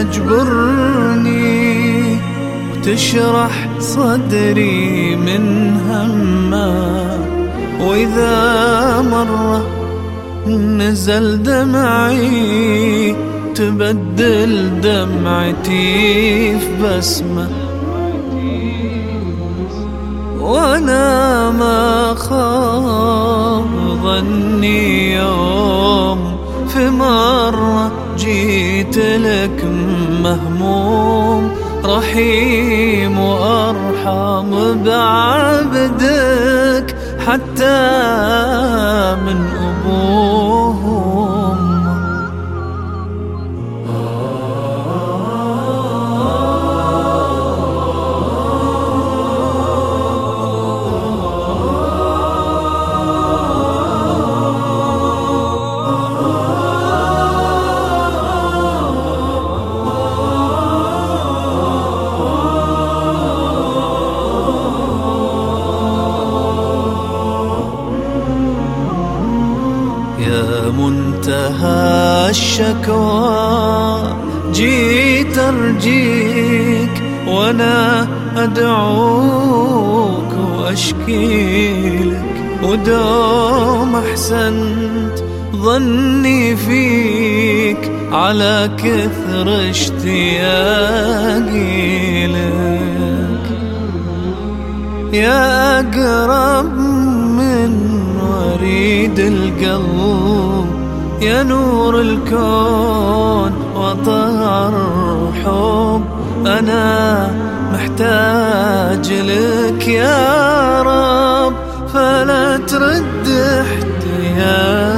تجبرني وتشرح صدري من همه، وإذا مرة نزل دمعي تبدل دمعتي في بسمة. وأنا ما خاب ظني يوم في مرة جيت لك مهموم، رحيم وأرحم بعبدك حتى من أبوه وأمه. يا منتهى الشكوى جيت أرجيك، وأنا أدعوك وأشكيلك، ودوم أحسنت ظني فيك على كثر اشتياقي لك. يا أقرب من وريد القلب، يا نور الكون وطهر حب، أنا محتاج لك يا رب، فلا ترد احتياجي